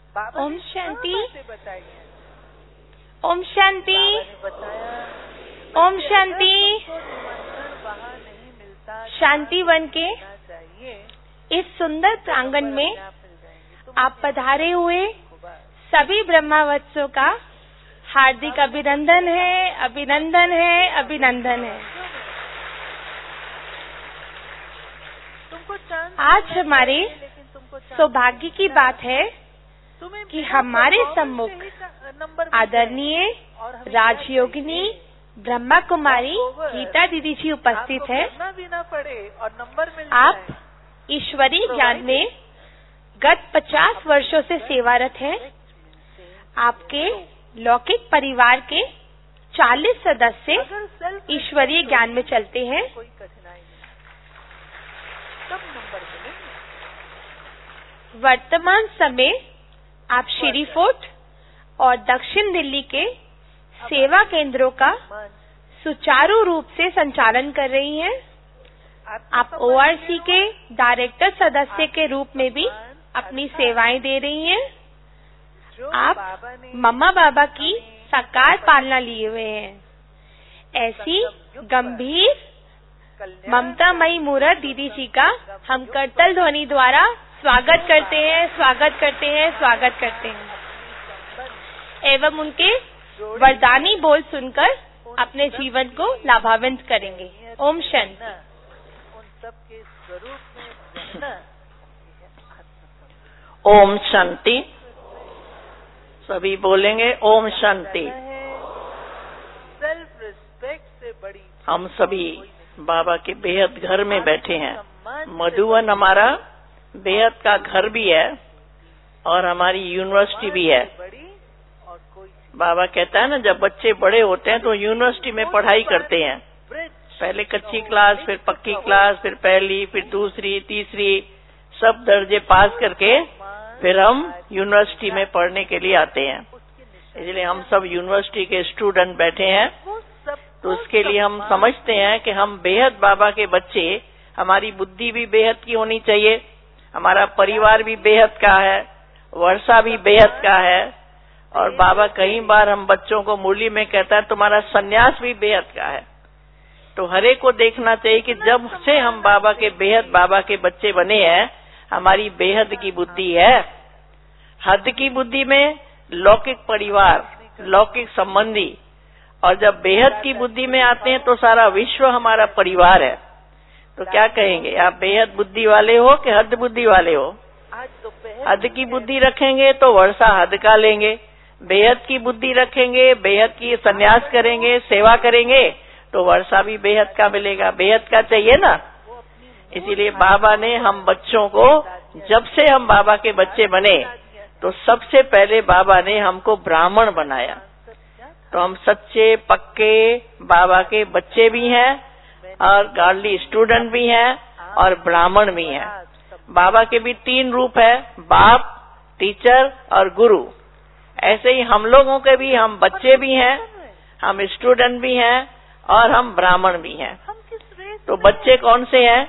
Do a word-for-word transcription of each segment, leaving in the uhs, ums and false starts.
ओम शांति, ओम शांति, ओम शांति। शांति one के इस सुंदर प्रांगण में आप पधारे हुए सभी ब्रह्मावत्सों का हार्दिक अभिनंदन है, अभिनंदन है, अभिनंदन है। आज हमारे सौभाग्य की बात है कि हमारे सम्मुख आदरणीय राजयोगिनी ब्रह्मा कुमारी गीता दीदी जी उपस्थित है। आप ईश्वरीय ज्ञान में गत पचास वर्षों से सेवारत हैं। आपके लौकिक परिवार के चालीस सदस्य ईश्वरीय ज्ञान में चलते हैं। वर्तमान समय आप श्री फोर्ट और दक्षिण दिल्ली के सेवा केंद्रों का सुचारू रूप से संचालन कर रही हैं। आप ओआरसी के डायरेक्टर सदस्य के रूप में भी अपनी सेवाएं दे रही हैं। आप मम्मा बाबा की साकार पालना लिए हुए हैं। ऐसी गंभीर ममतामयी मूर्त दीदी जी का हम करतल ध्वनि द्वारा स्वागत करते हैं, स्वागत करते हैं, स्वागत करते हैं एवं उनके वरदानी बोल सुनकर अपने जीवन को लाभान्वित करेंगे। ओम शांति। ओम शांति। सभी बोलेंगे ओम शांति। सेल्फ रिस्पेक्ट से बड़ी हम सभी बाबा के बेहद घर में बैठे हैं। मधुवन हमारा बेहद का घर भी है और हमारी यूनिवर्सिटी भी है। बाबा कहता है ना, जब बच्चे बड़े होते हैं तो यूनिवर्सिटी में पढ़ाई करते हैं। पहले कच्ची क्लास, फिर पक्की क्लास, फिर पहली, फिर दूसरी, तीसरी, सब दर्जे पास करके फिर हम यूनिवर्सिटी में पढ़ने के लिए आते हैं। इसलिए हम सब यूनिवर्सिटी के स्टूडेंट बैठे हैं। तो उसके लिए हम समझते हैं कि हम बेहद बाबा के बच्चे, हमारी बुद्धि भी बेहद की होनी चाहिए, हमारा परिवार भी बेहद का है, वर्षा भी बेहद का है। और बाबा कई बार हम बच्चों को मुरली में कहता है तुम्हारा सन्यास भी बेहद का है। तो हरे को देखना चाहिए कि जब से हम बाबा के बेहद बाबा के बच्चे बने हैं, हमारी बेहद की बुद्धि है। हद की बुद्धि में लौकिक परिवार, लौकिक संबंधी, और जब बेहद की बुद्धि में आते हैं तो सारा विश्व हमारा परिवार है। तो क्या कहेंगे, आप बेहद बुद्धि वाले हो कि हद बुद्धि वाले हो? हद की बुद्धि रखेंगे तो वर्षा हद का लेंगे, बेहद की बुद्धि रखेंगे, बेहद की सन्यास करेंगे, सेवा करेंगे तो वर्षा भी बेहद का मिलेगा। बेहद का चाहिए ना। इसीलिए बाबा ने हम बच्चों को, जब से हम बाबा के बच्चे बने तो सबसे पहले बाबा ने हमको ब्राह्मण बनाया। तो हम सच्चे पक्के बाबा के बच्चे भी हैं और गार्डली स्टूडेंट भी हैं और ब्राह्मण भी हैं। बाबा के भी तीन रूप है, बाप, टीचर और गुरु। ऐसे ही हम लोगों के भी, हम बच्चे भी हैं, हम स्टूडेंट भी हैं और हम ब्राह्मण भी हैं। तो बच्चे कौन से हैं?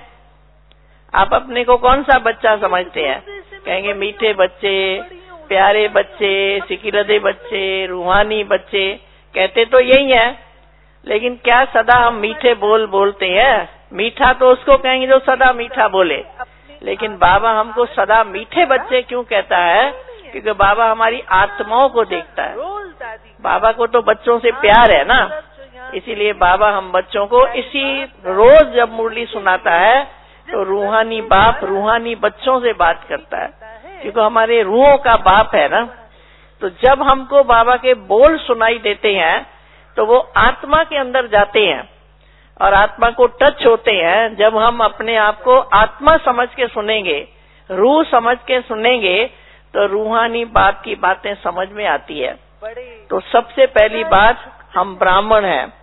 आप अपने को कौन सा बच्चा समझते हैं? कहेंगे मीठे बच्चे, प्यारे बच्चे, सिकिरदे बच्चे, रूहानी बच्चे, कहते तो यही है। लेकिन क्या सदा हम मीठे बोल बोलते हैं? मीठा तो उसको कहेंगे जो सदा मीठा बोले। लेकिन बाबा हमको सदा मीठे बच्चे क्यों कहता है? क्योंकि बाबा हमारी आत्माओं को देखता है। बाबा को तो बच्चों से प्यार है ना। इसीलिए बाबा हम बच्चों को इसी रोज जब मुरली सुनाता है तो रूहानी बाप रूहानी बच्चों से बात करता है, क्योंकि हमारे रूहों का बाप है ना। तो जब हमको बाबा के बोल सुनाई देते हैं तो वो आत्मा के अंदर जाते हैं और आत्मा को टच होते हैं। जब हम अपने आप को आत्मा समझ के सुनेंगे, रूह समझ के सुनेंगे तो रूहानी बाप की बातें समझ में आती है। तो सबसे पहली बात, हम ब्राह्मण हैं।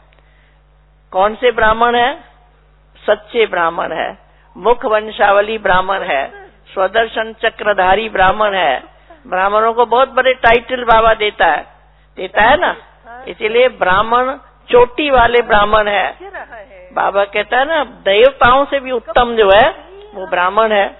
कौन से ब्राह्मण हैं? सच्चे ब्राह्मण है, मुख वंशावली ब्राह्मण है, स्वदर्शन चक्रधारी ब्राह्मण है। ब्राह्मणों को बहुत बड़े टाइटल बाबा देता है, देता है ना। इसीलिए ब्राह्मण चोटी वाले ब्राह्मण है। बाबा कहता है ना, देवताओं से भी उत्तम जो है वो ब्राह्मण है।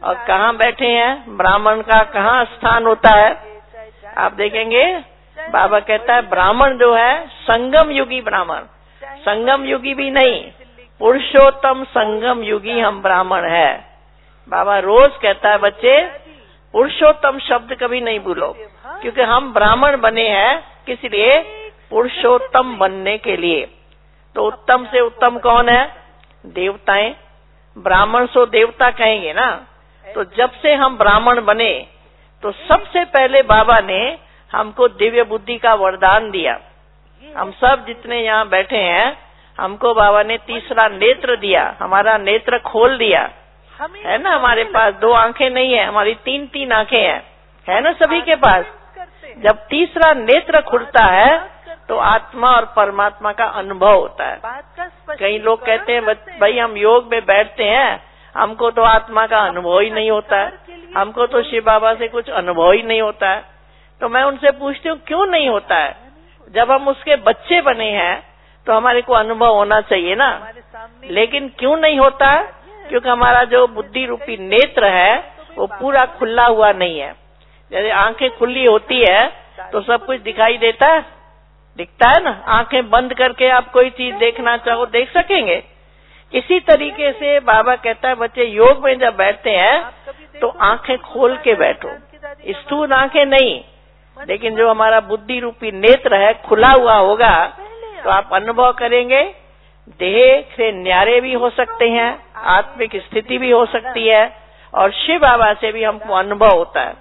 और कहाँ बैठे हैं, ब्राह्मण का कहाँ स्थान होता है। आप देखेंगे बाबा कहता है ब्राह्मण जो है संगम युगी ब्राह्मण, संगम युगी भी नहीं, पुरुषोत्तम संगम युगी हम ब्राह्मण है। बाबा रोज कहता है बच्चे पुरुषोत्तम शब्द कभी नहीं भूलो, क्योंकि हम ब्राह्मण बने हैं किस लिए, पुरुषोत्तम बनने के लिए। तो उत्तम से उत्तम कौन है, देवताएं। ब्राह्मण सो देवता कहेंगे ना। तो जब से हम ब्राह्मण बने तो सबसे पहले बाबा ने हमको दिव्य बुद्धि का वरदान दिया। हम सब जितने यहाँ बैठे हैं हमको बाबा ने तीसरा नेत्र दिया, हमारा नेत्र खोल दिया है ना। हमारे पास दो आंखें नहीं है, हमारी तीन तीन आंखें हैं, है ना सभी के पास। जब तीसरा नेत्र खुलता है तो आत्मा और परमात्मा का अनुभव होता है। कई लोग कहते हैं भाई हम योग में बैठते हैं, हमको तो आत्मा का अनुभव ही नहीं होता है, हमको तो शिव बाबा से कुछ अनुभव ही नहीं होता है। तो मैं उनसे पूछती हूँ क्यों नहीं होता है। जब हम उसके बच्चे बने हैं तो हमारे को अनुभव होना चाहिए ना, लेकिन क्यों नहीं होता है, क्योंकि हमारा जो बुद्धि रूपी नेत्र है वो पूरा खुला हुआ नहीं है। जैसे आंखें खुली होती है तो सब कुछ दिखाई देता है, दिखता है ना। आंखें बंद करके आप कोई चीज देखना चाहो देख सकेंगे। इसी तरीके से बाबा कहता है बच्चे योग में जब बैठते हैं तो आंखें खोल के बैठो, स्थूल आंखें नहीं, लेकिन जो हमारा बुद्धि रूपी नेत्र है खुला हुआ होगा तो आप अनुभव करेंगे। देह से न्यारे भी हो सकते हैं, आत्मिक स्थिति भी हो सकती है, और शिव बाबा से भी हमको अनुभव होता है।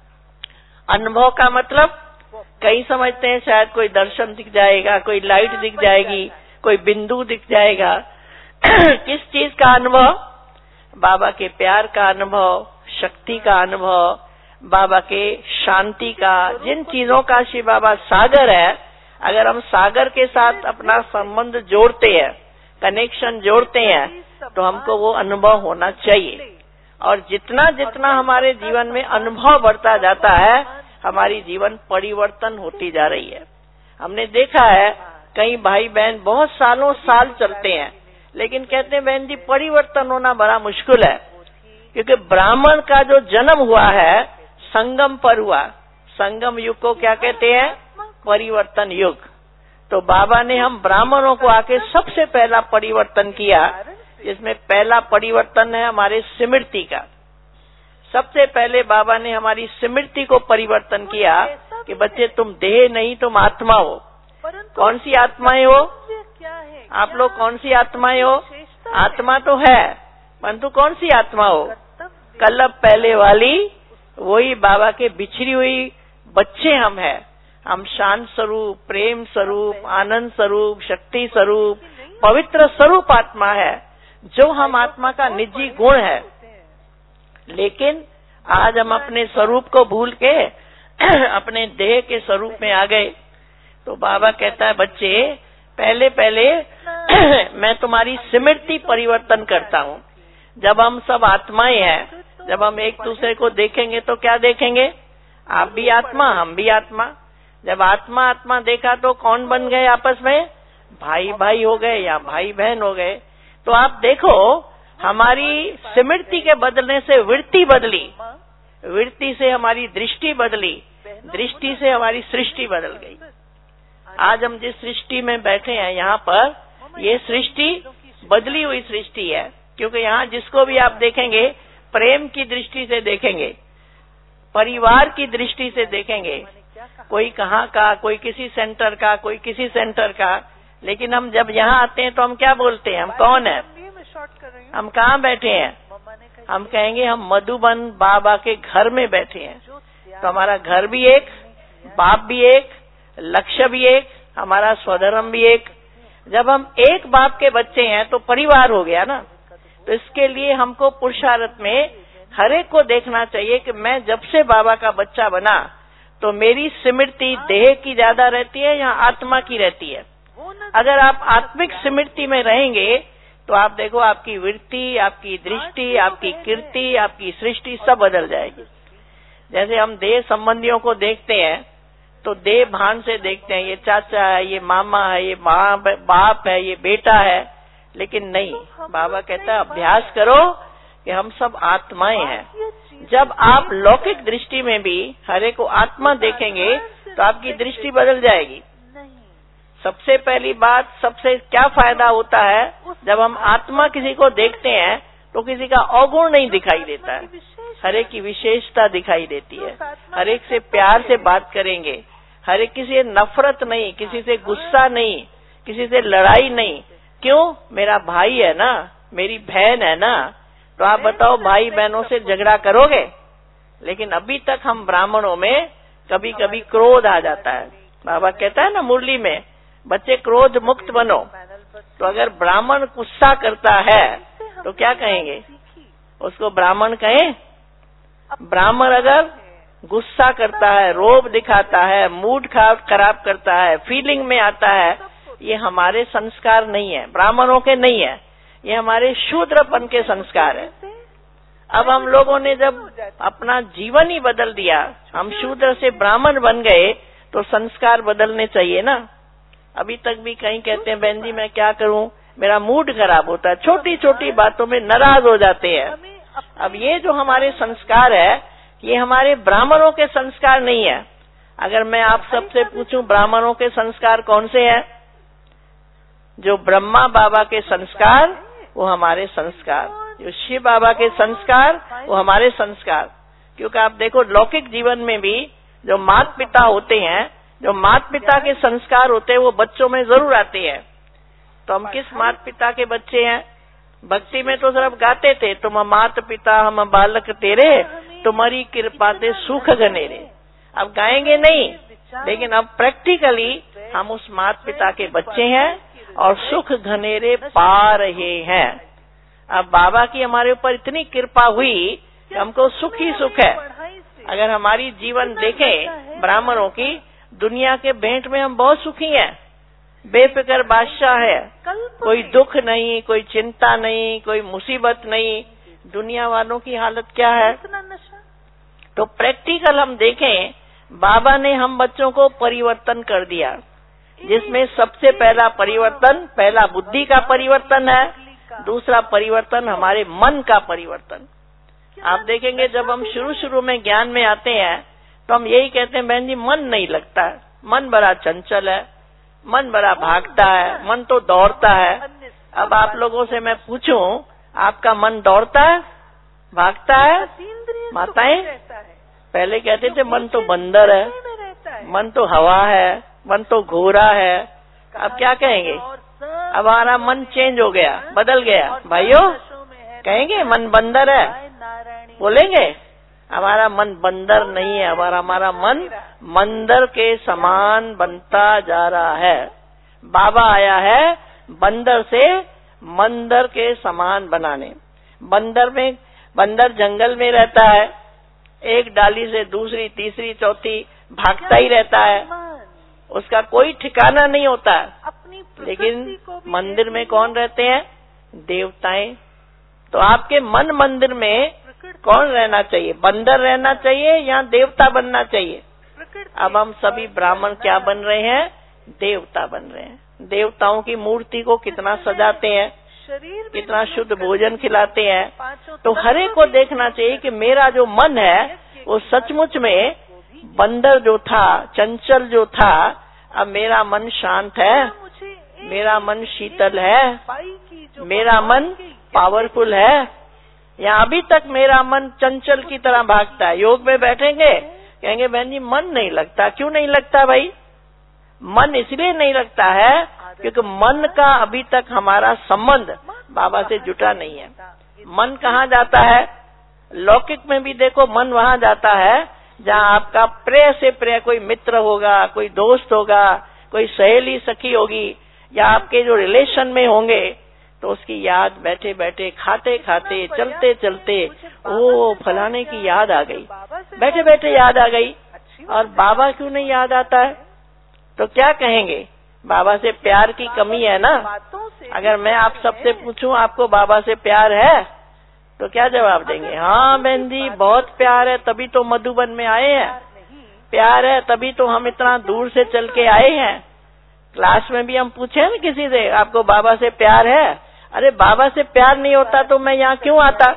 अनुभव का मतलब कई समझते हैं शायद कोई दर्शन दिख जाएगा, कोई लाइट दिख जाएगी, कोई बिंदु दिख जाएगा। किस चीज का अनुभव, बाबा के प्यार का अनुभव, शक्ति का अनुभव, बाबा के शांति का, जिन चीजों का शिव बाबा सागर है। अगर हम सागर के साथ अपना संबंध जोड़ते हैं, कनेक्शन जोड़ते हैं, तो हमको वो अनुभव होना चाहिए। और जितना जितना हमारे जीवन में अनुभव बढ़ता जाता है हमारी जीवन परिवर्तन होती जा रही है। हमने देखा है कई भाई बहन बहुत सालों साल चलते हैं, लेकिन कहते हैं बहन जी परिवर्तन होना बड़ा मुश्किल है, क्योंकि ब्राह्मण का जो जन्म हुआ है संगम पर हुआ। संगम युग को क्या कहते हैं, परिवर्तन युग। तो बाबा ने हम ब्राह्मणों को आके सबसे पहला परिवर्तन किया, जिसमें पहला परिवर्तन है हमारे स्मृति का। सबसे पहले बाबा ने हमारी स्मृति को परिवर्तन किया कि बच्चे तुम देह नहीं तुम आत्मा हो। कौन सी आत्माएं हो, आप लोग कौन सी आत्माएं हो, आत्मा तो है, परंतु कौन सी आत्मा हो, कल्लब पहले वाली, वही बाबा के बिछड़ी हुई बच्चे हम हैं। हम शांत स्वरूप, प्रेम स्वरूप, आनंद स्वरूप, शक्ति स्वरूप, पवित्र स्वरूप आत्मा है, जो हम आत्मा का निजी गुण है। लेकिन आज हम अपने स्वरूप को भूल के अपने देह के स्वरूप में आ गए। तो बाबा कहता है बच्चे पहले पहले मैं तुम्हारी स्मृति परिवर्तन करता हूँ। जब हम सब आत्माएं हैं, जब हम एक दूसरे को देखेंगे तो क्या देखेंगे, आप भी आत्मा हम भी आत्मा। जब आत्मा आत्मा देखा तो कौन बन गए आपस में, भाई भाई हो गए या भाई बहन हो गए। तो आप देखो हमारी स्मृति के बदलने से वृत्ति बदली, वृत्ति से हमारी दृष्टि बदली, दृष्टि से हमारी सृष्टि बदल गई। आज हम जिस सृष्टि में बैठे हैं यहाँ पर, ये सृष्टि बदली हुई सृष्टि है, क्योंकि यहाँ जिसको भी आप देखेंगे प्रेम की दृष्टि से देखेंगे, परिवार की दृष्टि से देखेंगे, कोई कहाँ का, कोई किसी सेंटर का, कोई किसी सेंटर का। लेकिन हम जब यहाँ आते हैं तो हम क्या बोलते हैं, हम कौन है, हम कहाँ बैठे हैं, हम कहेंगे हम मधुबन बाबा के घर में बैठे हैं। तो हमारा घर भी एक, बाप भी एक, लक्ष्य भी एक, हमारा स्वधर्म भी एक। जब हम एक बाप के बच्चे हैं तो परिवार हो गया ना। तो इसके लिए हमको पुरुषार्थ में हर एक को देखना चाहिए कि मैं जब से बाबा का बच्चा बना तो मेरी स्मृति देह की ज्यादा रहती है या आत्मा की रहती है। अगर आप आत्मिक स्मृति में रहेंगे तो आप देखो आपकी वृत्ति, आपकी दृष्टि, आपकी कीर्ति, आपकी सृष्टि सब बदल जाएगी। जैसे हम देह संबंधियों को देखते हैं तो देह भान से देखते हैं, ये चाचा है, ये मामा है, ये बाप है, ये बेटा है। लेकिन नहीं, बाबा कहता है अभ्यास करो कि हम सब आत्माएं हैं। जब आप लौकिक दृष्टि में भी हरे को आत्मा देखेंगे तो आपकी दृष्टि बदल जाएगी। सबसे पहली बात, सबसे क्या फायदा होता है, जब हम आत्मा किसी को देखते हैं तो किसी का अवगुण नहीं दिखाई देता है, हर एक की विशेषता दिखाई देती है। हर एक से प्यार से बात करेंगे, हर एक किसी से नफरत नहीं, किसी से गुस्सा नहीं, किसी से लड़ाई नहीं। क्यों? मेरा भाई है ना, मेरी बहन है ना। तो आप बताओ, भाई बहनों से झगड़ा करोगे? लेकिन अभी तक हम ब्राह्मणों में कभी कभी क्रोध आ जाता है। बाबा कहता है ना मुरली में, बच्चे क्रोध मुक्त बनो। तो अगर ब्राह्मण गुस्सा करता है तो क्या कहेंगे? उसको ब्राह्मण कहें? ब्राह्मण अगर गुस्सा करता है, रोब दिखाता है, मूड खराब करता है, फीलिंग में आता है, ये हमारे संस्कार नहीं है, ब्राह्मणों के नहीं है, ये हमारे शूद्रपन के संस्कार है। अब हम लोगों ने जब अपना जीवन ही बदल दिया, हम शूद्र से ब्राह्मण बन गए, तो संस्कार बदलने चाहिए ना। अभी तक भी कहीं कहते हैं, बहन जी मैं क्या करूं, मेरा मूड खराब होता है, छोटी छोटी बातों में नाराज हो जाते हैं। अब ये जो हमारे संस्कार है, ये हमारे ब्राह्मणों के संस्कार नहीं है। अगर मैं आप सबसे पूछूं ब्राह्मणों के संस्कार कौन से हैं? जो ब्रह्मा बाबा के संस्कार वो हमारे संस्कार, जो शिव बाबा के संस्कार वो हमारे संस्कार। क्योंकि आप देखो लौकिक जीवन में भी जो माता पिता होते हैं, जो माता पिता के संस्कार होते हैं वो बच्चों में जरूर आते हैं। तो हम किस माता पिता के बच्चे हैं? भक्ति में तो सिर्फ गाते थे, तुम माता पिता हम बालक तेरे, तुम्हारी कृपा से सुख घनेरे। अब गाएंगे नहीं, लेकिन अब प्रैक्टिकली हम उस माता पिता के बच्चे हैं और सुख घनेरे पा रहे हैं। अब बाबा की हमारे ऊपर इतनी कृपा हुई कि हमको सुख ही सुख है। अगर हमारी जीवन देखें ब्राह्मणों की, दुनिया के भेंट में हम बहुत सुखी हैं, बेफिक्र बादशाह है, कोई दुख नहीं, कोई चिंता नहीं, कोई मुसीबत नहीं। दुनिया वालों की हालत क्या है? तो प्रैक्टिकल हम देखें, बाबा ने हम बच्चों को परिवर्तन कर दिया, जिसमें सबसे पहला परिवर्तन, पहला बुद्धि का परिवर्तन है, दूसरा परिवर्तन हमारे मन का परिवर्तन। आप देखेंगे जब हम शुरू शुरू में ज्ञान में आते हैं तो हम यही कहते हैं, बहन जी मन नहीं लगता है, मन बड़ा चंचल है, मन बड़ा भागता है, मन तो दौड़ता है। अब आप लोगों से मैं पूछूं, आपका मन दौड़ता है, भागता है? माताएं पहले कहते थे मन तो बंदर है, मन तो हवा है, मन तो घोड़ा है। अब क्या कहेंगे? अब हमारा मन चेंज हो गया, बदल गया। भाइयों कहेंगे मन बंदर है, बोलेंगे? हमारा मन बंदर नहीं है, हमारा हमारा मन मंदिर के समान बनता जा रहा है। बाबा आया है बंदर से मंदिर के समान बनाने। बंदर में, बंदर जंगल में रहता है, एक डाली से दूसरी, तीसरी, चौथी भागता ही रहता है, उसका कोई ठिकाना नहीं होता है। लेकिन मंदिर में कौन रहते हैं? देवताएं। तो आपके मन मंदिर में कौन रहना चाहिए? बंदर रहना चाहिए या देवता बनना चाहिए? अब हम सभी ब्राह्मण क्या बन रहे हैं? देवता बन रहे हैं। देवताओं की मूर्ति को कितना सजाते हैं, कितना शुद्ध भोजन खिलाते हैं। तो हर एक को देखना चाहिए कि मेरा जो मन है वो सचमुच में बंदर जो था, चंचल जो था, अब मेरा मन शांत है, मेरा मन शीतल है, मेरा मन पावरफुल है, या अभी तक मेरा मन चंचल की तरह भागता है। योग में बैठेंगे, कहेंगे बहन जी मन नहीं लगता। क्यों नहीं लगता भाई? मन इसलिए नहीं लगता है क्योंकि मन का अभी तक हमारा संबंध बाबा से जुटा नहीं है। मन कहाँ जाता है? लौकिक में भी देखो, मन वहाँ जाता है जहाँ आपका प्रिय से प्रिय कोई मित्र होगा, कोई दोस्त होगा, कोई सहेली सखी होगी, या आपके जो रिलेशन में होंगे, तो उसकी याद बैठे बैठे, खाते खाते, चलते चलते, ओ फलाने की याद आ गई, बैठे बैठे याद आ गई। और बाबा क्यों नहीं याद आता है? तो क्या कहेंगे? बाबा से प्यार की कमी है ना। अगर मैं आप सबसे पूछूं आपको बाबा से प्यार है, तो क्या जवाब देंगे? हाँ बहन जी बहुत प्यार है, तभी तो मधुबन में आए हैं। प्यार है तभी तो हम इतना दूर से चल के आए हैं। क्लास में भी हम पूछे ना किसी से, आपको बाबा से प्यार है? अरे बाबा से प्यार नहीं होता तो मैं यहाँ क्यों आता?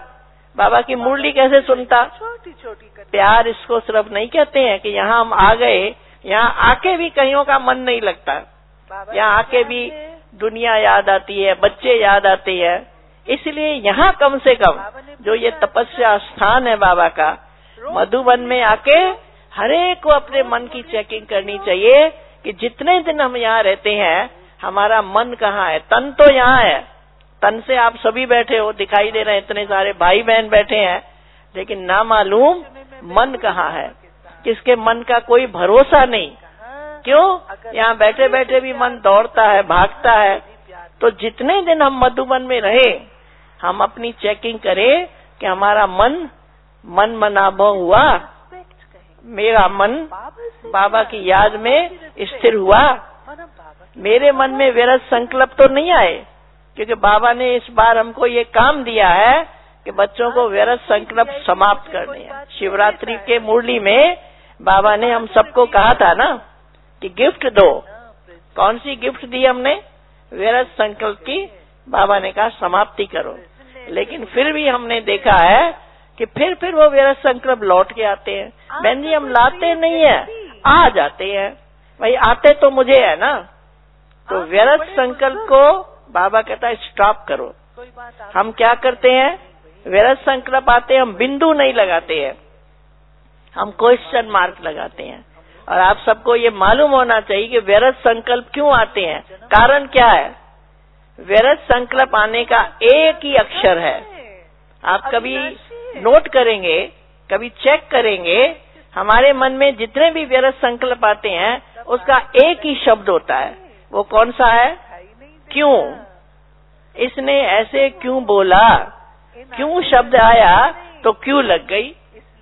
बाबा की मुरली कैसे सुनता। प्यार इसको सिर्फ नहीं कहते हैं कि यहाँ हम आ गए, यहाँ आके भी कईयों का मन नहीं लगता, यहाँ आके भी दुनिया याद आती है, बच्चे याद आते हैं। इसलिए यहाँ कम से कम जो ये तपस्या स्थान है बाबा का, मधुबन में आके हरेक को अपने मन की चेकिंग करनी चाहिए कि जितने दिन हम यहाँ रहते हैं हमारा मन कहाँ है। तन तो यहाँ है, तन से आप सभी बैठे हो, दिखाई दे रहे हैं, इतने सारे भाई बहन बैठे हैं, लेकिन ना मालूम मन कहाँ है। किसके मन का कोई भरोसा नहीं। क्यों? यहाँ बैठे बैठे भी मन दौड़ता है, भागता है। तो जितने दिन हम मधुबन में रहे, हम अपनी चेकिंग करें कि हमारा मन मन मनाभव हुआ, मेरा मन बाबा की याद में स्थिर हुआ, मेरे मन में व्यर्थ संकल्प तो नहीं आए। क्योंकि बाबा ने इस बार हमको ये काम दिया है कि बच्चों को व्यर्थ संकल्प समाप्त करने हैं। शिवरात्रि के मुरली में बाबा ने हम सबको कहा था ना कि गिफ्ट दो। कौन सी गिफ्ट दी हमने? व्यर्थ संकल्प की। बाबा ने कहा समाप्ति करो। लेकिन फिर भी हमने देखा है कि फिर फिर वो व्यर्थ संकल्प लौट के आते हैं। बहन जी, हम लाते नहीं है, आ जाते हैं। भाई आते तो मुझे है ना। तो व्यर्थ संकल्प को बाबा कहता है स्टॉप करो। हम क्या करते हैं? व्यर्थ संकल्प आते हैं, हम बिंदु नहीं लगाते हैं, हम क्वेश्चन मार्क लगाते हैं। और आप सबको ये मालूम होना चाहिए कि व्यर्थ संकल्प क्यों आते हैं, कारण क्या है। व्यर्थ संकल्प आने का एक ही अक्षर है। आप कभी नोट करेंगे, कभी चेक करेंगे, हमारे मन में जितने भी व्यर्थ संकल्प आते हैं उसका एक ही शब्द होता है। वो कौन सा है? क्यों। इसने ऐसे क्यों बोला, क्यों शब्द आया तो क्यों लग गई।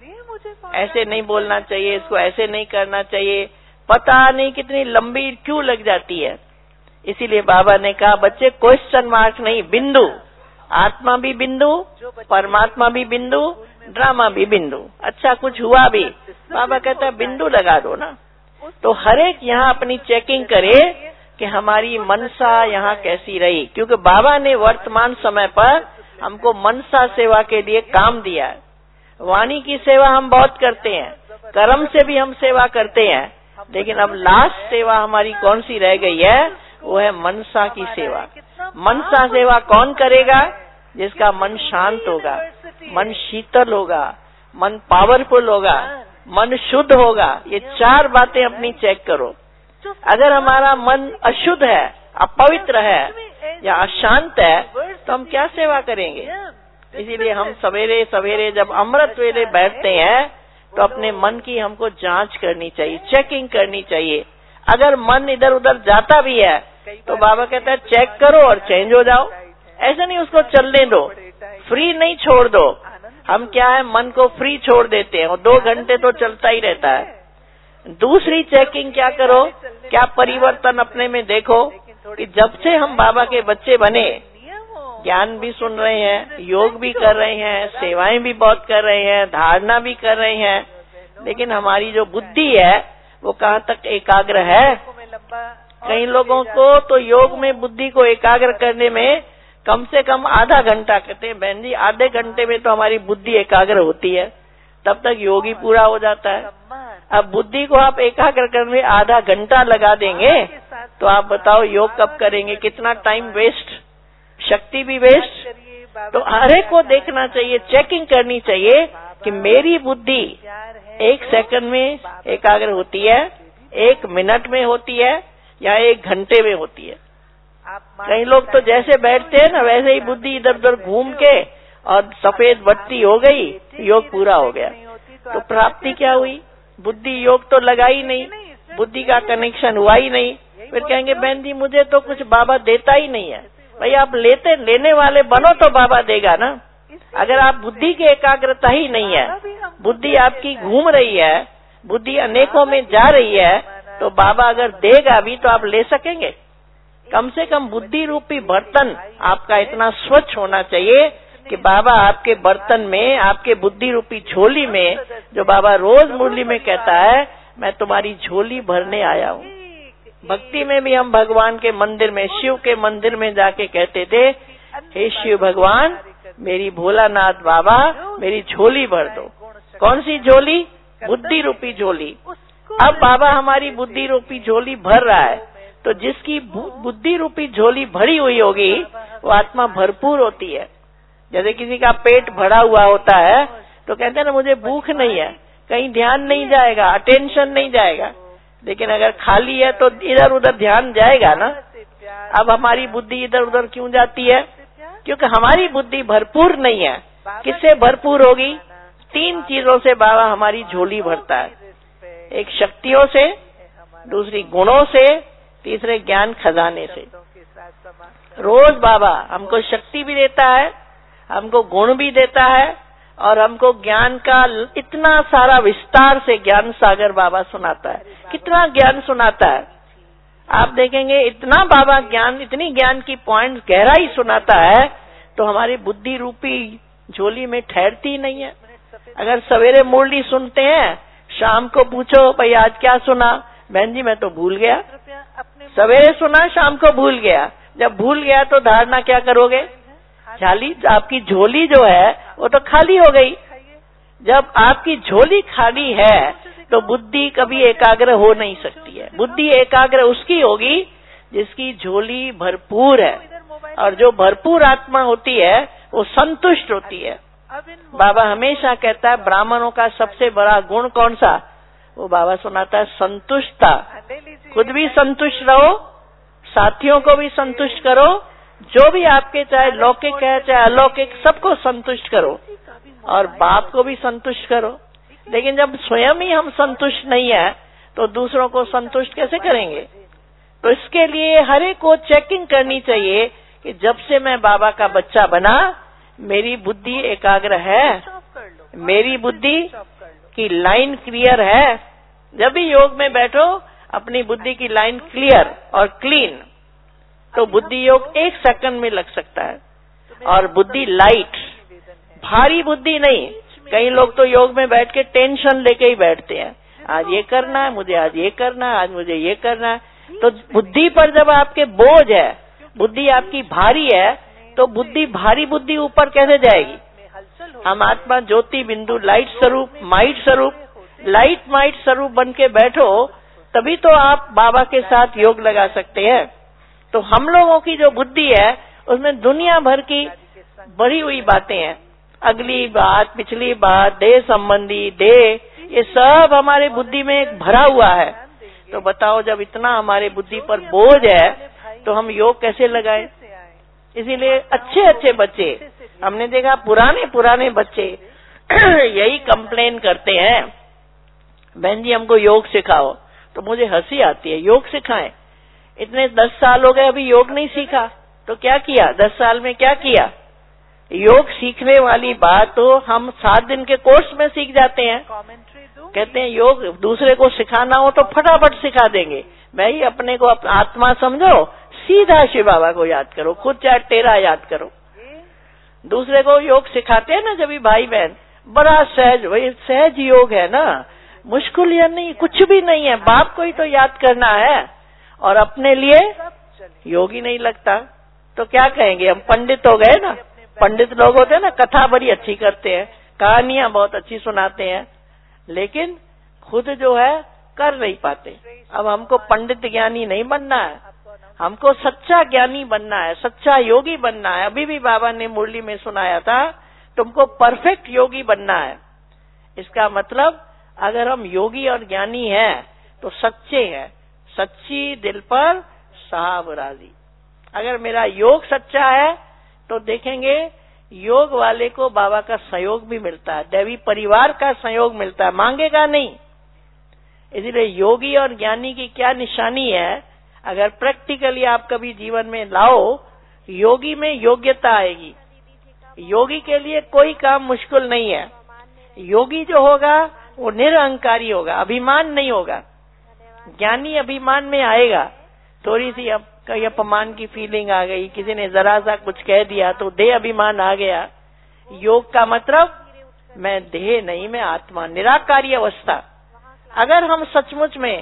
ऐसे नहीं बोलना चाहिए, इसको ऐसे नहीं करना चाहिए, पता नहीं कितनी लंबी क्यों लग जाती है। इसीलिए बाबा ने कहा बच्चे क्वेश्चन मार्क नहीं, बिंदु। आत्मा भी बिंदु, परमात्मा भी बिंदु, ड्रामा भी बिंदु। अच्छा कुछ हुआ भी, बाबा कहता है बिंदु लगा दो ना। तो हर एक यहाँ अपनी चेकिंग करे कि हमारी मनसा यहाँ कैसी रही। क्योंकि बाबा ने वर्तमान समय पर हमको मनसा सेवा के लिए काम दिया है। वाणी की सेवा हम बहुत करते हैं, कर्म से भी हम सेवा करते हैं, लेकिन अब लास्ट सेवा हमारी कौन सी रह गई है? वो है मनसा की सेवा। मनसा सेवा कौन करेगा? जिसका मन शांत होगा, मन शीतल होगा, मन पावरफुल होगा, मन शुद्ध होगा। ये चार बातें अपनी चेक करो। अगर हमारा मन अशुद्ध है, अपवित्र है या अशांत है तो हम क्या सेवा करेंगे। इसीलिए हम सवेरे सवेरे जब अमृत वेले बैठते हैं तो अपने मन की हमको जांच करनी चाहिए, चेकिंग करनी चाहिए। अगर मन इधर उधर जाता भी है तो बाबा कहता है चेक करो और चेंज हो जाओ। ऐसा नहीं उसको चलने दो, फ्री नहीं छोड़ दो। हम क्या है, मन को फ्री छोड़ देते हैं और दो घंटे तो चलता ही रहता है। दूसरी चेकिंग क्या करो, क्या परिवर्तन अपने में देखो कि जब से हम बाबा के बच्चे बने, ज्ञान भी सुन रहे हैं, योग भी कर रहे हैं, सेवाएं भी बहुत कर रहे हैं, धारणा भी कर रहे हैं, लेकिन हमारी जो बुद्धि है वो कहाँ तक एकाग्र है। कई लोगों को तो योग में बुद्धि को एकाग्र करने में कम से कम आधा घंटा कहते हैं। बहन जी आधे घंटे में तो हमारी बुद्धि एकाग्र होती है, तब तक योग ही पूरा हो जाता है। अब बुद्धि को आप एकाग्र करने में आधा घंटा लगा देंगे तो आप बताओ योग कब करेंगे, कितना टाइम वेस्ट, शक्ति भी वेस्ट। तो हर एक को देखना चाहिए, चेकिंग करनी चाहिए कि मेरी बुद्धि एक सेकंड में एकाग्र होती है, एक मिनट में होती है या एक घंटे में होती है। कई लोग तो जैसे बैठते हैं ना वैसे ही बुद्धि इधर उधर घूम के और सफेद बत्ती हो गई, योग पूरा हो गया। तो प्राप्ति क्या हुई? बुद्धि योग तो लगा ही नहीं, बुद्धि का कनेक्शन हुआ ही नहीं। फिर कहेंगे बहन जी मुझे तो कुछ बाबा देता ही नहीं है। भाई आप लेते लेने वाले बनो तो बाबा देगा ना। अगर आप बुद्धि की एकाग्रता ही नहीं है, बुद्धि आपकी घूम रही है, बुद्धि अनेकों में जा रही है, तो बाबा अगर देगा भी तो आप ले सकेंगे। कम से कम बुद्धि रूपी बर्तन आपका इतना स्वच्छ होना चाहिए कि बाबा आपके बर्तन में, आपके बुद्धि रूपी झोली में, जो बाबा रोज मुरली में कहता है मैं तुम्हारी झोली भरने आया हूँ। भक्ति में भी हम भगवान के मंदिर में, शिव के मंदिर में जाके कहते थे हे शिव भगवान मेरी भोलानाथ बाबा मेरी झोली भर दो। कौन सी झोली? बुद्धि रूपी झोली। अब बाबा हमारी बुद्धि रूपी झोली भर रहा है, तो जिसकी बुद्धि रूपी झोली भरी हुई होगी वो आत्मा भरपूर होती है। जैसे किसी का पेट भरा हुआ होता है तो कहते हैं ना मुझे भूख नहीं है, कहीं ध्यान नहीं जाएगा, अटेंशन नहीं जाएगा। लेकिन अगर खाली है तो इधर उधर ध्यान जाएगा ना। अब हमारी बुद्धि इधर उधर क्यों जाती है? क्योंकि हमारी बुद्धि भरपूर नहीं है। किससे भरपूर होगी? तीन चीजों से बाबा हमारी झोली भरता है, एक शक्तियों से, दूसरी गुणों से, तीसरे ज्ञान खजाने से। रोज बाबा हमको शक्ति भी देता है, हमको गुण भी देता है, और हमको ज्ञान का इतना सारा विस्तार से ज्ञान सागर बाबा सुनाता है। कितना ज्ञान सुनाता है आप देखेंगे, इतना बाबा ज्ञान, इतनी ज्ञान की पॉइंट गहराई सुनाता है तो हमारी बुद्धि रूपी झोली में ठहरती नहीं है। अगर सवेरे मुरली सुनते हैं, शाम को पूछो भाई आज क्या सुना, बहन जी मैं तो भूल गया। सवेरे सुना, शाम को भूल गया। जब भूल गया तो धारणा क्या करोगे? झाली, आपकी झोली जो है वो तो खाली हो गई। जब आपकी झोली खाली है तो बुद्धि कभी एकाग्र हो नहीं सकती है। बुद्धि एकाग्र उसकी होगी जिसकी झोली भरपूर है, और जो भरपूर आत्मा होती है वो संतुष्ट होती है। बाबा हमेशा कहता है ब्राह्मणों का सबसे बड़ा गुण कौन सा? वो बाबा सुनाता है संतुष्टता। खुद भी संतुष्ट रहो, साथियों को भी संतुष्ट करो, जो भी आपके चाहे लौकिक है चाहे अलौकिक सबको संतुष्ट करो, और बाप को भी संतुष्ट करो। लेकिन जब स्वयं ही हम संतुष्ट नहीं है तो दूसरों को संतुष्ट कैसे करेंगे? तो इसके लिए हर एक को चेकिंग करनी चाहिए कि जब से मैं बाबा का बच्चा बना मेरी बुद्धि एकाग्र है, मेरी बुद्धि की लाइन क्लियर है। जब भी योग में बैठो अपनी बुद्धि की लाइन क्लियर और क्लीन, तो बुद्धि योग एक सेकंड में लग सकता है। और बुद्धि लाइट, भारी बुद्धि नहीं। कई लोग तो योग में बैठ के टेंशन लेके ही बैठते हैं, आज ये करना है मुझे, आज ये करना है, आज मुझे ये करना है। तो बुद्धि पर जब आपके बोझ है, बुद्धि आपकी भारी है, तो बुद्धि भारी बुद्धि ऊपर कैसे जाएगी? हम आत्मा ज्योति बिंदु लाइट स्वरूप, माइट स्वरूप, लाइट माइट स्वरूप बन के बैठो, तभी तो आप बाबा के साथ योग लगा सकते हैं। तो हम लोगों की जो बुद्धि है उसमें दुनिया भर की बढ़ी हुई बातें हैं, अगली बात, पिछली बात, देह संबंधी, देह, ये सब हमारे बुद्धि में भरा हुआ है। तो बताओ जब इतना हमारे बुद्धि पर बोझ है तो हम योग कैसे लगाएं? इसीलिए अच्छे अच्छे बच्चे, हमने देखा पुराने पुराने बच्चे यही कंप्लेन करते हैं, बहन जी हमको योग सिखाओ। तो मुझे हंसी आती है, योग सिखाएं? इतने दस साल हो गए अभी योग नहीं सीखा, तो क्या किया? दस साल में क्या किया? योग सीखने वाली बात तो हम सात दिन के कोर्स में सीख जाते हैं। कहते हैं योग दूसरे को सिखाना हो तो फटाफट सिखा देंगे। भाई अपने को आत्मा समझो, सीधा शिव बाबा को याद करो, खुद चाहे तेरा याद करो। दूसरे को योग सिखाते हैं ना जब भी भाई बहन, बड़ा सहज, वही सहज योग है ना, मुश्किल या नहीं, कुछ भी नहीं है, बाप को ही तो याद करना है, और अपने लिए योग ही नहीं लगता तो क्या कहेंगे? हम पंडित हो गए ना। पंडित लोग होते हैं ना, कथा बड़ी अच्छी करते हैं, कहानियां बहुत अच्छी सुनाते हैं, लेकिन खुद जो है कर नहीं पाते। अब हमको पंडित ज्ञानी नहीं बनना है, हमको सच्चा ज्ञानी बनना है, सच्चा योगी बनना है। अभी भी बाबा ने मुरली में सुनाया था, तुमको परफेक्ट योगी बनना है। इसका मतलब अगर हम योगी और ज्ञानी हैं तो सच्चे हैं, सच्ची दिल पर साहब राजी। अगर मेरा योग सच्चा है तो देखेंगे योग वाले को बाबा का सहयोग भी मिलता है, दैवी परिवार का सहयोग मिलता है, मांगेगा नहीं। इसलिए योगी और ज्ञानी की क्या निशानी है? अगर प्रैक्टिकली आप कभी जीवन में लाओ, योगी में योग्यता आएगी। योगी के लिए कोई काम मुश्किल नहीं है। योगी जो होगा वो निरअहंकारी होगा, अभिमान नहीं होगा। ज्ञानी अभिमान में आएगा, थोड़ी सी अब कहीं अपमान की फीलिंग आ गई, किसी ने जरा सा कुछ कह दिया तो देह अभिमान आ गया। योग का मतलब मैं देह नहीं, मैं आत्मा, निराकारी अवस्था। अगर हम सचमुच में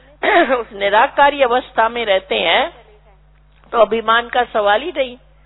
उस निराकारी अवस्था में रहते हैं तो अभिमान का सवाल ही नहीं।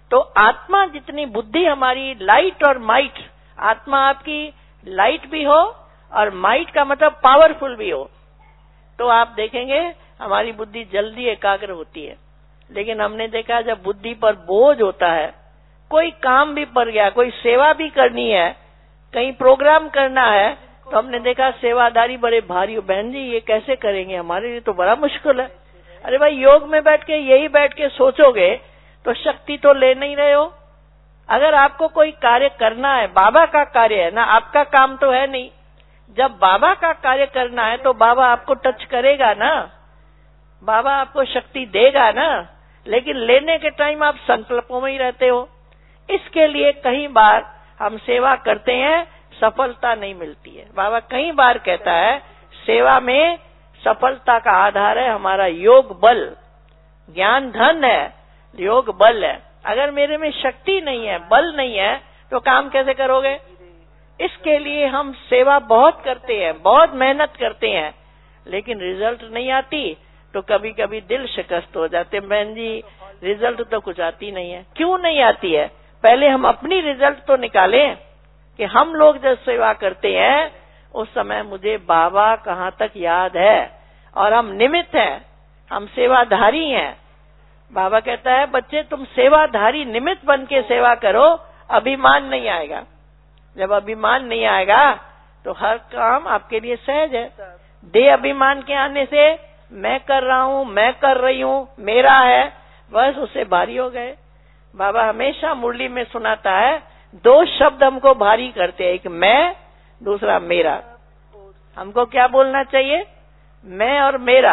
तो आत्मा जितनी बुद्धि हमारी लाइट और माइट, आत्मा आपकी लाइट भी हो और माइट का मतलब पावरफुल भी हो, तो आप देखेंगे हमारी बुद्धि जल्दी एकाग्र होती है। लेकिन हमने देखा जब बुद्धि पर बोझ होता है, कोई काम भी पड़ गया, कोई सेवा भी करनी है, कहीं प्रोग्राम करना है, तो हमने देखा सेवादारी बड़े भारी हो, बहन जी ये कैसे करेंगे, हमारे लिए तो बड़ा मुश्किल है। अरे भाई योग में बैठ के यही बैठ के सोचोगे तो शक्ति तो ले नहीं रहे हो। अगर आपको कोई कार्य करना है, बाबा का कार्य है ना, आपका काम तो है नहीं। जब बाबा का कार्य करना है तो बाबा आपको टच करेगा ना, बाबा आपको शक्ति देगा ना, लेकिन लेने के टाइम आप संकल्पों में ही रहते हो। इसके लिए कई बार हम सेवा करते हैं, सफलता नहीं मिलती है। बाबा कई बार कहता है सेवा में सफलता का आधार है हमारा योग बल, ज्ञान धन है, योग बल है। अगर मेरे में शक्ति नहीं है, बल नहीं है, तो काम कैसे करोगे? इसके लिए हम सेवा बहुत करते हैं, बहुत मेहनत करते हैं, लेकिन रिजल्ट नहीं आती, तो कभी कभी दिल शिकस्त हो जाते, बहन जी रिजल्ट तो कुछ आती नहीं है। क्यों नहीं आती है? पहले हम अपनी रिजल्ट तो निकालें कि हम लोग जब सेवा करते हैं उस समय मुझे बाबा कहाँ तक याद है, और हम निमित्त हैं, हम सेवाधारी हैं। बाबा कहता है बच्चे तुम सेवाधारी निमित्त बन के सेवा करो, अभिमान नहीं आएगा। जब अभिमान नहीं आएगा तो हर काम आपके लिए सहज है। दे अभिमान के आने से मैं कर रहा हूँ, मैं कर रही हूँ, मेरा है, बस उससे भारी हो गए। बाबा हमेशा मुरली में सुनाता है दो शब्द हमको भारी करते हैं, एक मैं, दूसरा मेरा। हमको क्या बोलना चाहिए? मैं और मेरा।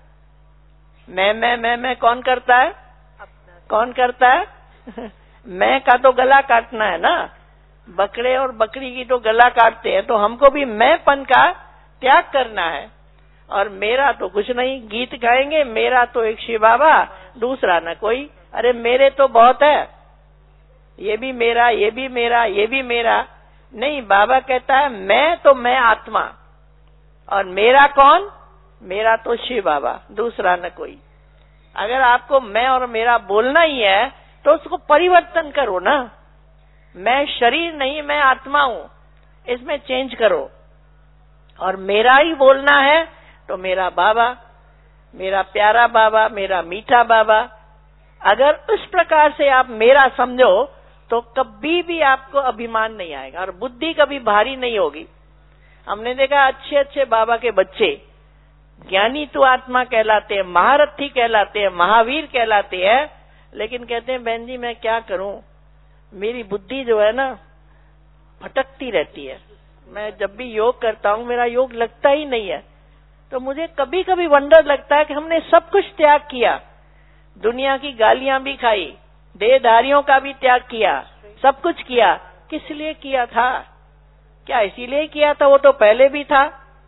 मैं मैं मैं मैं कौन करता है? कौन करता है? मैं का तो गला काटना है ना, बकरे और बकरी की तो गला काटते हैं, तो हमको भी मैंपन का त्याग करना है। और मेरा तो कुछ नहीं, गीत गाएंगे मेरा तो एक शिव बाबा, दूसरा न कोई। अरे मेरे तो बहुत है, ये भी मेरा, ये भी मेरा, ये भी मेरा नहीं। बाबा कहता है मैं तो मैं आत्मा, और मेरा कौन? मेरा तो शिव बाबा, दूसरा न कोई। अगर आपको मैं और मेरा बोलना ही है तो उसको परिवर्तन करो ना। मैं शरीर नहीं, मैं आत्मा हूं, इसमें चेंज करो। और मेरा ही बोलना है तो मेरा बाबा, मेरा प्यारा बाबा, मेरा मीठा बाबा। अगर उस प्रकार से आप मेरा समझो तो कभी भी आपको अभिमान नहीं आएगा और बुद्धि कभी भारी नहीं होगी। हमने देखा अच्छे अच्छे बाबा के बच्चे ज्ञानी तो आत्मा कहलाते हैं, महारथी कहलाते हैं, महावीर कहलाते हैं, लेकिन कहते हैं बहन जी मैं क्या करूं, मेरी बुद्धि जो है ना भटकती रहती है। मैं जब भी योग करता हूं मेरा योग लगता ही नहीं है। तो मुझे कभी कभी वंडर लगता है कि हमने सब कुछ त्याग किया, दुनिया की गालियां भी खाई, देहधारियों का भी त्याग किया, सब कुछ किया, किस लिए किया था? क्या इसीलिए किया था? वो तो पहले भी था।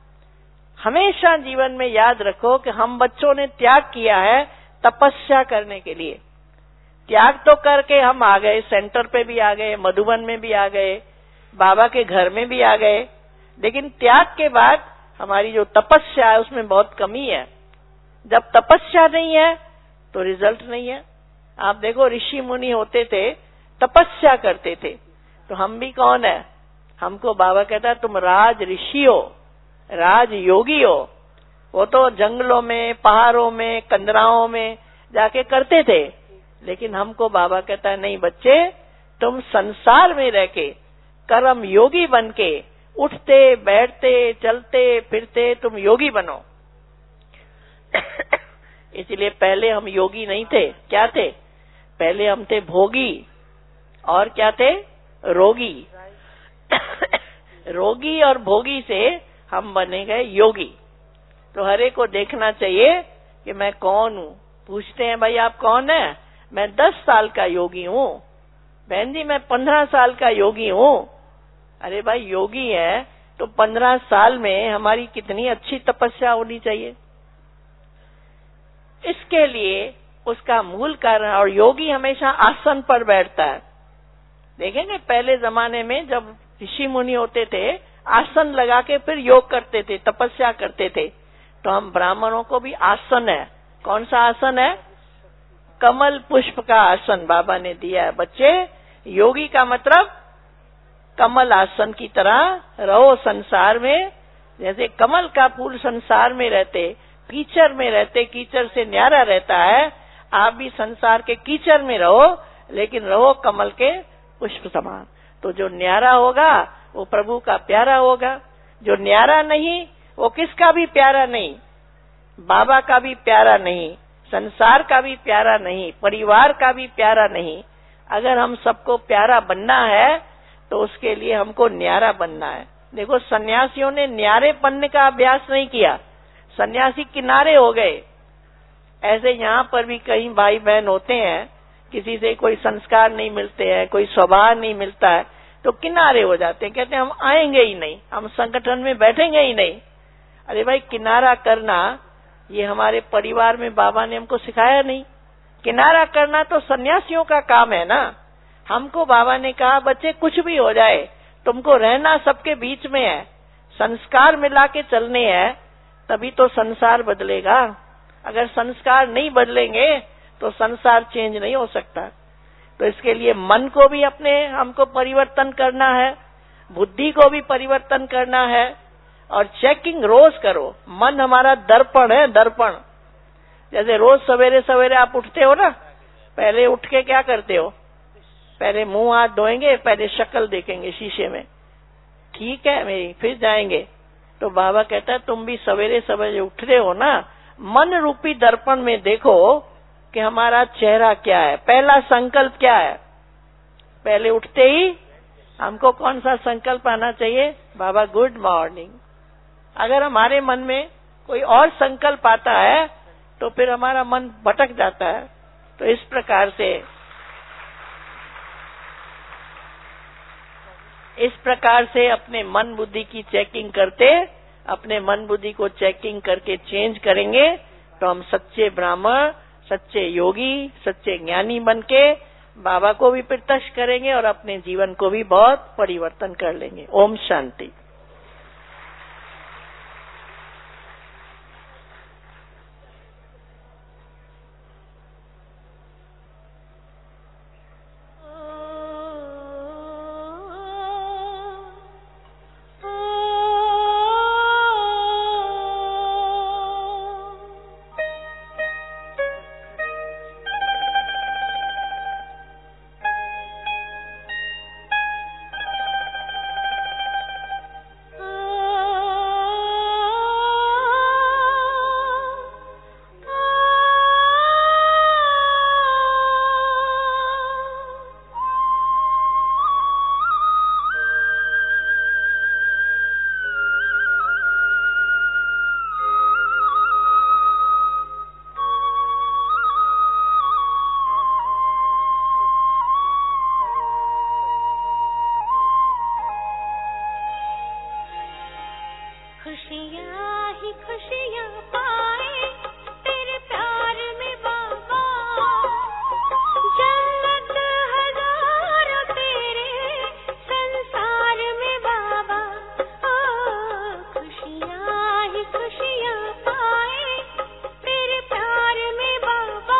हमेशा जीवन में याद रखो कि हम बच्चों ने त्याग किया है तपस्या करने के लिए। त्याग तो करके हम आ गए, सेंटर पे भी आ गए, मधुबन में भी आ गए, बाबा के घर में भी आ गए, लेकिन त्याग के बाद हमारी जो तपस्या है उसमें बहुत कमी है। जब तपस्या नहीं है तो रिजल्ट नहीं है। आप देखो ऋषि मुनि होते थे, तपस्या करते थे, तो हम भी कौन है? हमको बाबा कहता है तुम राज ऋषि हो, राज योगी हो। वो तो जंगलों में, पहाड़ों में, कंदराओं में जाके करते थे, लेकिन हमको बाबा कहता है नहीं बच्चे, तुम संसार में रह के कर्म योगी बन के उठते बैठते चलते फिरते तुम योगी बनो। इसलिए पहले हम योगी नहीं थे। क्या थे? पहले हम थे भोगी, और क्या थे? रोगी। रोगी और भोगी से हम बने गए योगी। तो हर एक को देखना चाहिए कि मैं कौन हूँ। पूछते हैं भाई आप कौन है? मैं दस साल का योगी हूँ। बहन जी मैं पंद्रह साल का योगी हूँ। अरे भाई योगी है तो पंद्रह साल में हमारी कितनी अच्छी तपस्या होनी चाहिए। इसके लिए उसका मूल कारण, और योगी हमेशा आसन पर बैठता है। देखेंगे पहले जमाने में जब ऋषि मुनि होते थे आसन लगा के फिर योग करते थे, तपस्या करते थे। तो हम ब्राह्मणों को भी आसन है। कौन सा आसन है? कमल पुष्प का आसन बाबा ने दिया है। बच्चे, योगी का मतलब कमल आसन की तरह रहो संसार में। जैसे कमल का फूल संसार में रहते, कीचड़ में रहते, कीचड़ से न्यारा रहता है, आप भी संसार के कीचड़ में रहो, लेकिन रहो कमल के पुष्प समान। तो जो न्यारा होगा वो प्रभु का प्यारा होगा, जो न्यारा नहीं वो किसका भी प्यारा नहीं, बाबा का भी प्यारा नहीं, संसार का भी प्यारा नहीं, परिवार का भी प्यारा नहीं। अगर हम सबको प्यारा बनना है तो उसके लिए हमको न्यारा बनना है। देखो, सन्यासियों ने न्यारे बनने का अभ्यास नहीं किया, सन्यासी किनारे हो गए। ऐसे यहाँ पर भी कई भाई बहन होते हैं, किसी से कोई संस्कार नहीं मिलते हैं, कोई स्वभाव नहीं मिलता है, तो किनारे हो जाते हैं, कहते हैं हम आएंगे ही नहीं, हम संगठन में बैठेंगे ही नहीं। अरे भाई, किनारा करना ये हमारे परिवार में बाबा ने हमको सिखाया नहीं। किनारा करना तो सन्यासियों का काम है ना। हमको बाबा ने कहा, बच्चे कुछ भी हो जाए, तुमको रहना सबके बीच में है, संस्कार मिला के चलने हैं, तभी तो संसार बदलेगा। अगर संस्कार नहीं बदलेंगे तो संसार चेंज नहीं हो सकता। तो इसके लिए मन को भी अपने हमको परिवर्तन करना है, बुद्धि को भी परिवर्तन करना है, और चेकिंग रोज करो। मन हमारा दर्पण है, दर्पण। जैसे रोज सवेरे सवेरे आप उठते हो ना, पहले उठ के क्या करते हो, पहले मुंह हाथ धोएंगे, पहले शक्ल देखेंगे शीशे में, ठीक है मेरी, फिर जाएंगे। तो बाबा कहता है तुम भी सवेरे सवेरे उठ रहे हो ना, मन रूपी दर्पण में देखो कि हमारा चेहरा क्या है, पहला संकल्प क्या है। पहले उठते ही हमको कौन सा संकल्प आना चाहिए, बाबा गुड मॉर्निंग। अगर हमारे मन में कोई और संकल्प आता है तो फिर हमारा मन भटक जाता है। तो इस प्रकार से इस प्रकार से अपने मन बुद्धि की चेकिंग करते, अपने मन बुद्धि को चेकिंग करके चेंज करेंगे तो हम सच्चे ब्राह्मण, सच्चे योगी, सच्चे ज्ञानी बनके बाबा को भी प्रत्यक्ष करेंगे और अपने जीवन को भी बहुत परिवर्तन कर लेंगे। ओम शांति। खुशियाँ ही खुशियाँ पाए तेरे प्यार में बाबा, जन्नत हजारों तेरे संसार में बाबा। ओ खुशियाँ ही खुशियाँ पाए तेरे प्यार में बाबा,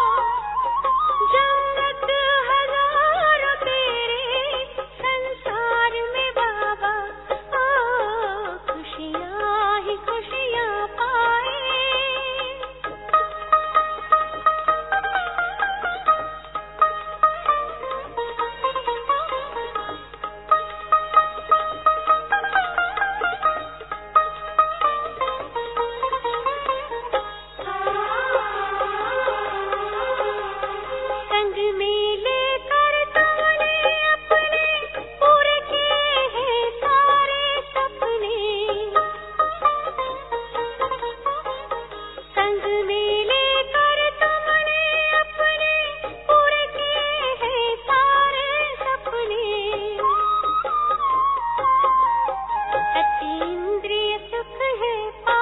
जन्नत हजारों तेरे संसार में बाबा। ओ खुशियाँ ही खुशियाँ पाए। संग में लेकर तुमने अपने पूरे किए हैं सारे सपने, संग में लेकर तुमने अपने पूरे किए हैं सारे सपने। अतीन्द्रिय सुख है